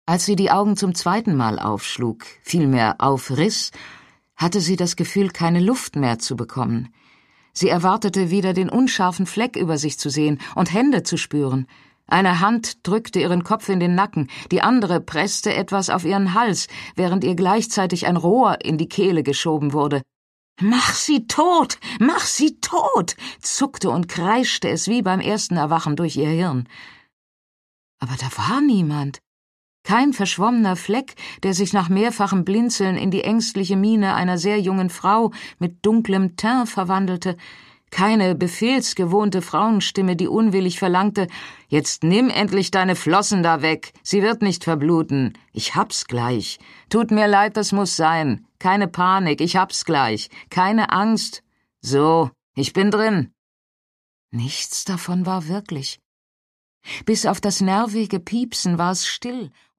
Als sie die Augen zum zweiten Mal aufschlug, vielmehr aufriss, hatte sie das Gefühl, keine Luft mehr zu bekommen. Sie erwartete wieder den unscharfen Fleck über sich zu sehen und Hände zu spüren. Eine Hand drückte ihren Kopf in den Nacken, die andere presste etwas auf ihren Hals, während ihr gleichzeitig ein Rohr in die Kehle geschoben wurde. »Mach sie tot! Mach sie tot!« zuckte und kreischte es wie beim ersten Erwachen durch ihr Hirn. Aber da war niemand. Kein verschwommener Fleck, der sich nach mehrfachem Blinzeln in die ängstliche Miene einer sehr jungen Frau mit dunklem Teint verwandelte, keine befehlsgewohnte Frauenstimme, die unwillig verlangte, »Jetzt nimm endlich deine Flossen da weg, sie wird nicht verbluten, ich hab's gleich. Tut mir leid, das muss sein, keine Panik, ich hab's gleich, keine Angst. So, ich bin drin.« Nichts davon war wirklich. Bis auf das nervige Piepsen war es still,